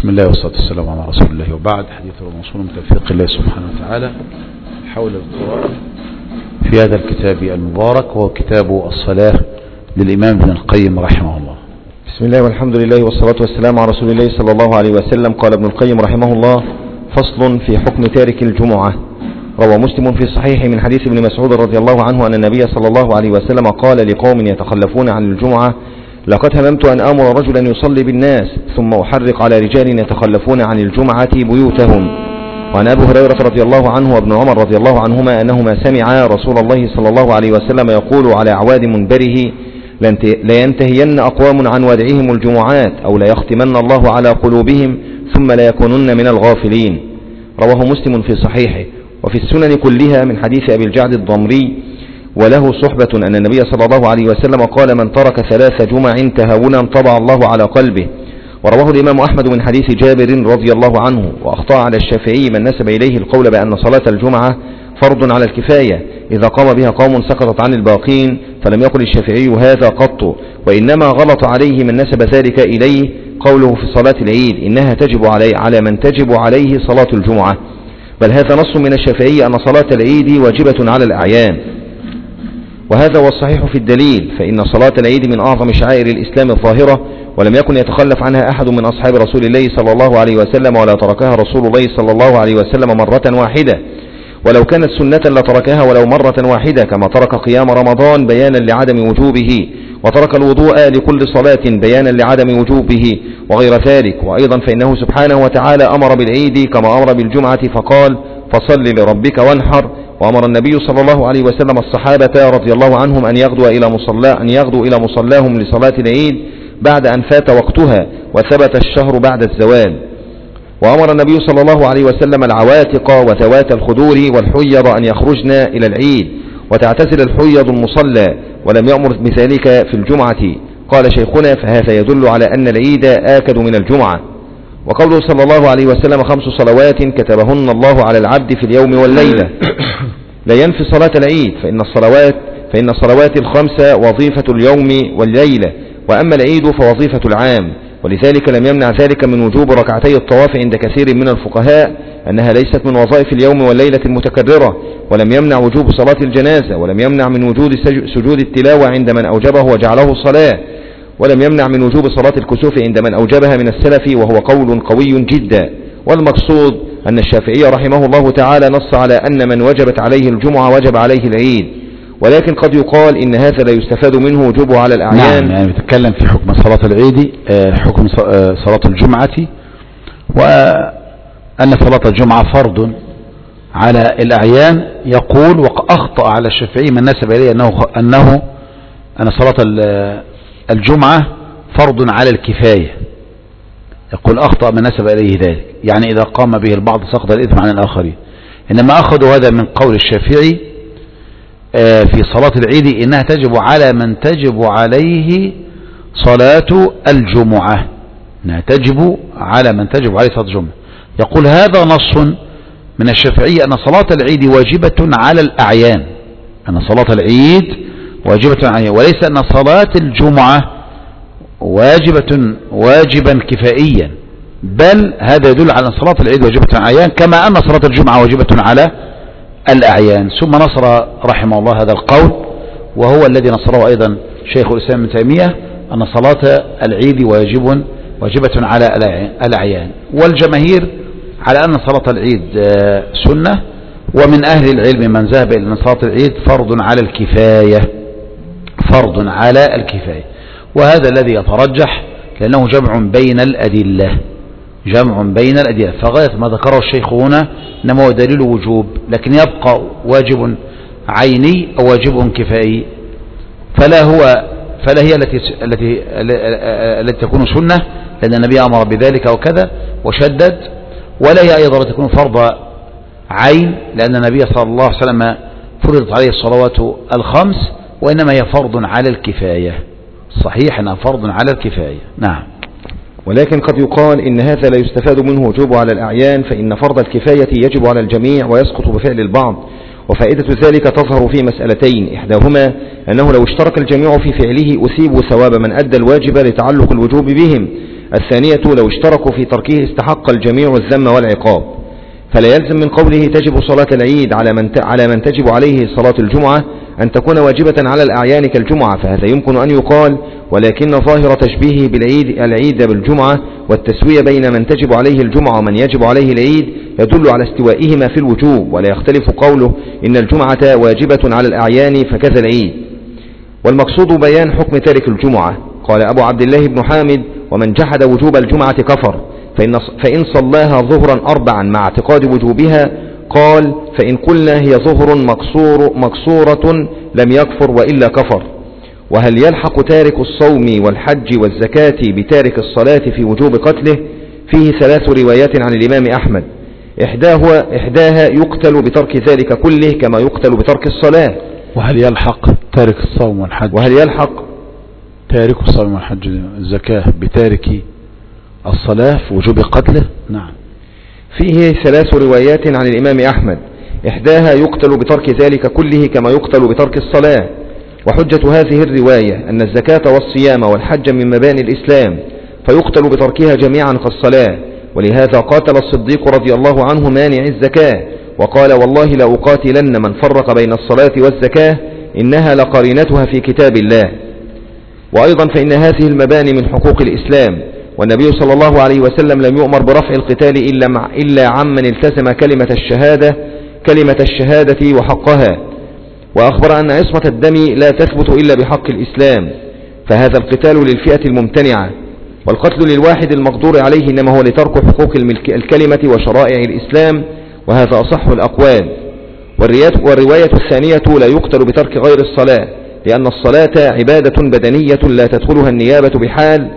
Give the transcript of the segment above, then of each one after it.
بسم الله والصلاة والسلام على رسول الله، وبعد. حديث الموصول من توفيق الله سبحانه وتعالى حول القراءة في هذا الكتاب المبارك، وهو كتاب الصلاة للإمام ابن القيم رحمه الله. بسم الله والحمد لله والصلاة والسلام على رسول الله صلى الله عليه وسلم. قال ابن القيم رحمه الله: فصل في حكم تارك الجمعة. روى مسلم في صحيح من حديث ابن مسعود رضي الله عنه أن النبي صلى الله عليه وسلم قال لقوم يتخلفون عن الجمعة: لقد هممت أن آمر رجلا يصلي بالناس ثم أحرق على رجال يتخلفون عن الجمعة بيوتهم. وعن أبي هريرة رضي الله عنه وابن عمر رضي الله عنهما أنهما سمعا رسول الله صلى الله عليه وسلم يقول على أعواد منبره: لينتهين أقوام عن ودعهم الجمعات أو ليختمن الله على قلوبهم ثم ليكونن من الغافلين. رواه مسلم في صحيحه. وفي السنن كلها من حديث أبي الجعد الضمري وله صحبة أن النبي صلى الله عليه وسلم قال: من ترك 3 جمع تهاونا طبع الله على قلبه. ورواه الإمام أحمد من حديث جابر رضي الله عنه. وأخطأ على الشافعي من نسب إليه القول بأن صلاة الجمعة فرض على الكفاية، إذا قام بها قوم سقطت عن الباقين، فلم يقل الشافعي هذا قط، وإنما غلط عليه من نسب ذلك إليه قوله في صلاة العيد: إنها تجب على من تجب عليه صلاة الجمعة. بل هذا نص من الشافعي أن صلاة العيد واجبة على الأعيان، وهذا هو الصحيح في الدليل، فإن صلاة العيد من أعظم شعائر الإسلام الظاهرة، ولم يكن يتخلف عنها أحد من أصحاب رسول الله صلى الله عليه وسلم، ولا تركها رسول الله صلى الله عليه وسلم مرة واحدة، ولو كانت سنة لتركها ولو مرة واحدة، كما ترك قيام رمضان بيانا لعدم وجوبه، وترك الوضوء لكل صلاة بيانا لعدم وجوبه، وغير ذلك. وأيضا فإنه سبحانه وتعالى أمر بالعيد كما أمر بالجمعة فقال: فصل لربك وانحر. وأمر النبي صلى الله عليه وسلم الصحابة رضي الله عنهم أن يغدوا إلى مصلاهم لصلاة العيد بعد أن فات وقتها وثبت الشهر بعد الزوال. وأمر النبي صلى الله عليه وسلم العواتق وذوات الخدور والحيض أن يخرجن إلى العيد، وتعتزل الحيض المصلى، ولم يأمر بذلك في الجمعة. قال شيخنا: فهذا يدل على أن العيد آكد من الجمعة. وقوله صلى الله عليه وسلم: 5 صلوات كتبهن الله على العبد في اليوم والليلة، لا ينفي صلاة العيد، فإن الصلوات ال5 وظيفة اليوم والليلة، وأما العيد فوظيفة العام. ولذلك لم يمنع ذلك من وجوب ركعتي الطواف عند كثير من الفقهاء، أنها ليست من وظائف اليوم والليلة المتكررة. ولم يمنع وجوب صلاة الجنازة، ولم يمنع من وجود سجود التلاوة عند من أوجبه وجعله صلاة، ولم يمنع من وجوب صلاة الكسوف عند من أوجبها من السلف، وهو قول قوي جدا. والمقصود أن الشافعي رحمه الله تعالى نص على أن من وجبت عليه الجمعة وجب عليه العيد، ولكن قد يقال إن هذا لا يستفاد منه وجوبه على الأعيان. نعم، يعني بتتكلم في حكم صلاة العيد، حكم صلاة الجمعة، وأن صلاة الجمعة فرض على الأعيان. يقول: وأخطأ على الشافعي من نسب إليه أن صلاة الجمعة فرض على الكفاية. يقول: أخطأ من نسب إليه ذلك، يعني إذا قام به البعض سقط الإثم عن الآخرين. إنما أخذوا هذا من قول الشافعي في صلاة العيد إنها تجب على من تجب عليه صلاة الجمعة، إنها تجب على من تجب عليه صلاة الجمعة. يقول: هذا نص من الشافعي أن صلاة العيد واجبة على الأعيان، أن صلاة العيد واجبة على الأعيان، وليس أن صلاة الجمعة واجبا كفائيا، بل هذا يدل على أن صلاة العيد واجبة على الأعيان، كما أن صلاة الجمعة واجبة على الأعيان. ثم نصر رحمه الله هذا القول، وهو الذي نصره أيضا شيخ الإسلام ابن تيمية، أن صلاة العيد واجبة على الأعيان. والجماهير على أن صلاة العيد سنة، ومن أهل العلم من ذهب إلى أن صلاة العيد فرض على الكفاية، وهذا الذي يترجح، لأنه جمع بين الأدلة، فغاية ما ذكره الشيخ هنا إنما هو دليل وجوب، لكن يبقى واجب عيني أو واجب كفائي، فلا هي التي تكون سنة، لأن النبي أمر بذلك وكذا وشدد، ولا هي أيضا تكون فرض عين، لأن النبي صلى الله عليه وسلم فرضت عليه الصلوات ال5، وإنما هي فرض على الكفاية. صحيح أنها فرض على الكفاية. نعم. ولكن قد يقال إن هذا لا يستفاد منه وجوبه على الأعيان، فإن فرض الكفاية يجب على الجميع ويسقط بفعل البعض. وفائدة ذلك تظهر في مسألتين: إحداهما أنه لو اشترك الجميع في فعله أثيبوا ثواب من أدى الواجب لتعلق الوجوب بهم، الثانية لو اشتركوا في تركه استحق الجميع الذم والعقاب، فلا يلزم من قوله تجب صلاة العيد على من تجب عليه صلاة الجمعة أن تكون واجبة على الأعيان كالجمعة، فهذا يمكن أن يقال، ولكن ظاهر تشبيهه العيد بالجمعة والتسوية بين من تجب عليه الجمعة ومن يجب عليه العيد يدل على استوائهما في الوجوب، ولا يختلف قوله إن الجمعة واجبة على الأعيان فكذا العيد. والمقصود بيان حكم تارك الجمعة. قال أبو عبد الله بن حامد: ومن جحد وجوب الجمعة كفر، فإن صلاها ظهرا أربعا مع اعتقاد وجوبها، قال: فإن قلنا هي ظهر مقصورة لم يكفر وإلا كفر. وهل يلحق تارك الصوم والحج والزكاة بتارك الصلاة في وجوب قتله؟ فيه 3 روايات عن الإمام أحمد، إحداها يقتل بترك ذلك كله كما يقتل بترك الصلاة. وهل يلحق تارك الصوم والحج تارك الصوم والحج الزكاة بتارك الصلاة في وجوب قتله؟ نعم. فيه 3 روايات عن الإمام أحمد، إحداها يقتل بترك ذلك كله كما يقتل بترك الصلاة. وحجة هذه الرواية أن الزكاة والصيام والحج من مباني الإسلام، فيقتل بتركها جميعا كالصلاة، ولهذا قاتل الصديق رضي الله عنه مانع الزكاة، وقال: والله لأقاتلن من فرق بين الصلاة والزكاة، إنها لقرينتها في كتاب الله. وأيضا فإن هذه المباني من حقوق الإسلام، والنبي صلى الله عليه وسلم لم يؤمر برفع القتال إلا عمن التزم كلمة الشهادة وحقها، وأخبر أن عصمة الدم لا تثبت إلا بحق الإسلام، فهذا القتال للفئة الممتنعة، والقتل للواحد المقدور عليه إنما هو لترك حقوق الكلمة وشرائع الإسلام، وهذا أصح الأقوال. والرواية الثانية لا يقتل بترك غير الصلاة، لأن الصلاة عبادة بدنية لا تدخلها النيابة بحال،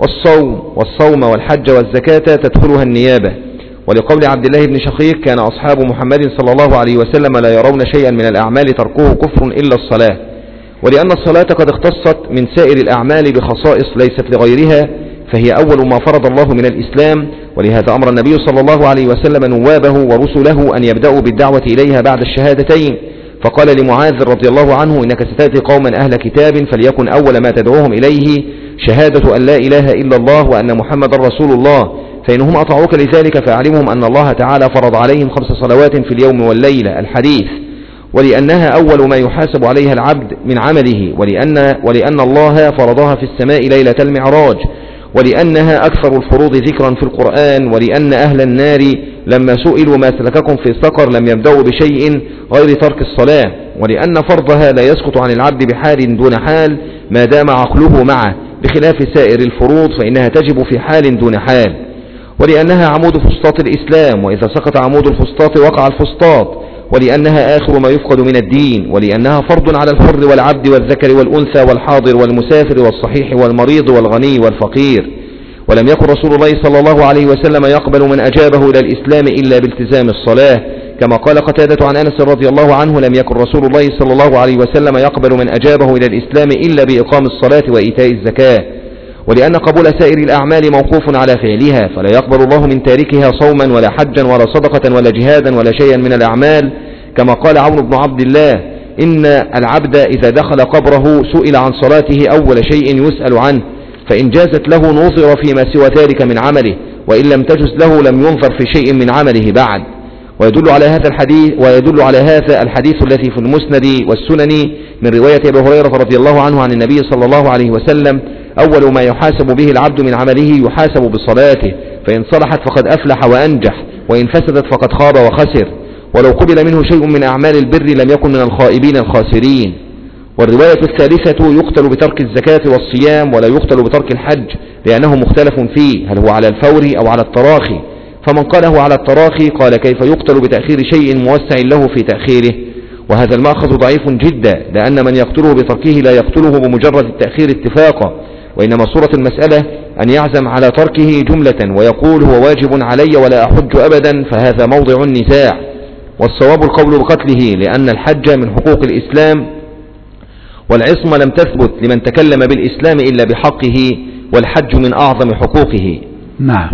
والصوم والحج والزكاة تدخلها النيابة. ولقول عبد الله بن شقيق: كان أصحاب محمد صلى الله عليه وسلم لا يرون شيئا من الأعمال تركوه كفر إلا الصلاة. ولأن الصلاة قد اختصت من سائر الأعمال بخصائص ليست لغيرها، فهي أول ما فرض الله من الإسلام، ولهذا أمر النبي صلى الله عليه وسلم نوابه ورسله أن يبدأوا بالدعوة إليها بعد الشهادتين، فقال لمعاذ رضي الله عنه: إنك ستأتي قوما أهل كتاب، فليكن أول ما تدعوهم إليه شهادة أن لا إله إلا الله وأن محمد رسول الله، فإنهم أطاعوك لذلك فأعلمهم أن الله تعالى فرض عليهم 5 صلوات في اليوم والليلة الحديث، ولأنها أول ما يحاسب عليها العبد من عمله، ولأن الله فرضها في السماء ليلة المعراج، ولأنها أكثر الفروض ذكرا في القرآن، ولأن أهل النار لما سئلوا ما سلككم في سقر لم يبدأوا بشيء غير ترك الصلاة، ولأن فرضها لا يسقط عن العبد بحال دون حال ما دام عقله معه، بخلاف سائر الفروض فإنها تجب في حال دون حال، ولأنها عمود فسطاط الإسلام، وإذا سقط عمود الفسطاط وقع الفسطاط، ولأنها آخر ما يفقد من الدين، ولأنها فرض على الحر والعبد والذكر والأنثى والحاضر والمسافر والصحيح والمريض والغني والفقير. ولم يكن رسول الله صلى الله عليه وسلم يقبل من أجابه إلى الإسلام إلا بالتزام الصلاة، كما قال قتادة عن أنس رضي الله عنه: لم يكن رسول الله صلى الله عليه وسلم يقبل من أجابه إلى الإسلام إلا بإقام الصلاة وإيتاء الزكاة. ولأن قبول سائر الأعمال موقوف على فعلها، فلا يقبل الله من تاركها صوما ولا حجا ولا صدقة ولا جهادا ولا شيئا من الأعمال، كما قال عون بن عبد الله: إن العبد إذا دخل قبره سئل عن صلاته أول شيء يسأل عنه، فإن جازت له نظر فيما سوى ذلك من عمله، وإن لم تجز له لم ينظر في شيء من عمله بعد. ويدل على هذا الحديث الذي في المسند والسنن من رواية أبي هريرة رضي الله عنه عن النبي صلى الله عليه وسلم: أول ما يحاسب به العبد من عمله يحاسب بصلاته، فإن صلحت فقد أفلح وأنجح، وإن فسدت فقد خاب وخسر، ولو قبل منه شيء من أعمال البر لم يكن من الخائبين الخاسرين. والرواية الثالثة: يقتل بترك الزكاة والصيام ولا يقتل بترك الحج، لأنه مختلف فيه هل هو على الفور أو على التراخي، فمن قاله على التراخي قال: كيف يقتل بتأخير شيء موسع له في تأخيره؟ وهذا المأخذ ضعيف جدا، لأن من يقتله بتركه لا يقتله بمجرد التأخير اتفاقا، وإنما صورة المسألة أن يعزم على تركه جملة ويقول هو واجب علي ولا أحج أبدا، فهذا موضع النزاع. والصواب القول بقتله، لأن الحج من حقوق الإسلام، والعصمة لم تثبت لمن تكلم بالإسلام إلا بحقه، والحج من أعظم حقوقه. نعم.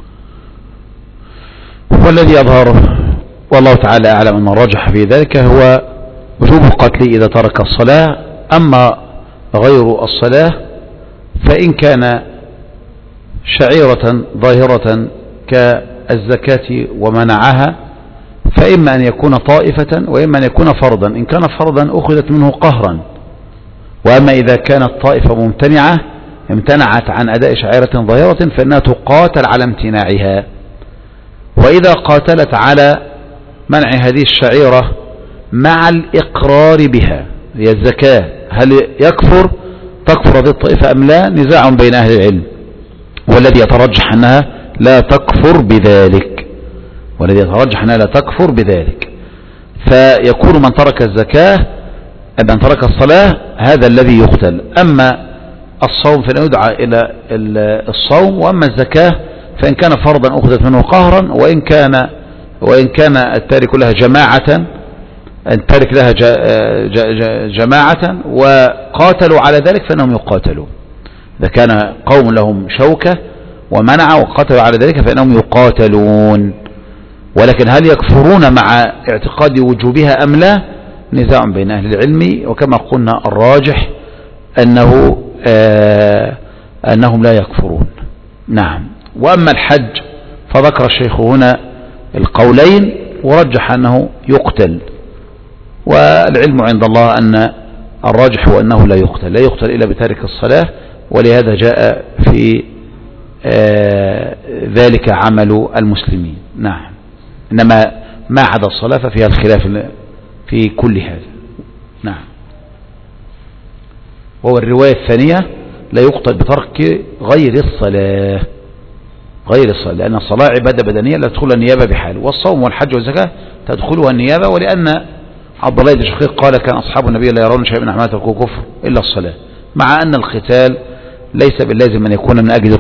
والذي يظهر والله تعالى أعلم أن الراجح في ذلك هو وجوب القتل إذا ترك الصلاة. أما غير الصلاة فإن كان شعيرة ظاهرة كالزكاة ومنعها، فإما أن يكون طائفة وإما أن يكون فرضا. إن كان فرضا أخذت منه قهرا، وأما إذا كانت طائفة ممتنعة امتنعت عن أداء شعيرة ظاهرة فإنها تقاتل على امتناعها. وإذا قاتلت على منع هذه الشعيرة مع الإقرار بها، هي الزكاة، هل تكفر هذه الطائفة أم لا؟ نزاع بين أهل العلم، والذي يترجح أنها لا تكفر بذلك، فيكون من ترك الزكاة من ترك الصلاة هذا الذي يقتل. أما الصوم فإن يدعى إلى الصوم، وأما الزكاة فإن كان فرضا أخذت منه قهرا، وإن كان التارك لها جماعة وقاتلوا على ذلك فإنهم يقاتلون. إذا كان قوم لهم شوكة ومنع وقاتلوا على ذلك فإنهم يقاتلون. ولكن هل يكفرون مع اعتقاد وجوبها أم لا؟ نزاع بين أهل العلم، وكما قلنا الراجح أنهم لا يكفرون. نعم. وأما الحج فذكر الشيخ هنا القولين ورجح أنه يقتل، والعلم عند الله أن الراجح هو أنه لا يقتل إلا بتارك الصلاة، ولهذا جاء في ذلك عمل المسلمين. نعم. إنما ما عدا الصلاة ففيها الخلاف في كل هذا. نعم. وهو الرواية الثانية لا يقتل بترك غير الصلاة، لأن الصلاة عبادة بدنية لا تدخلها النيابة بحال، والصوم والحج والزكاة تدخلها النيابة، ولأن عبد الله بن شقيق قال كان أصحاب النبي لا يرون شيئا من أعمال تركوا كفر إلا الصلاة، مع أن القتال ليس باللازم أن يكون من أجل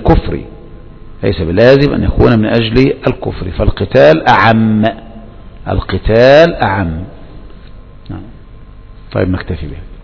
الكفر، فالقتال أعم. طيب نكتفي به.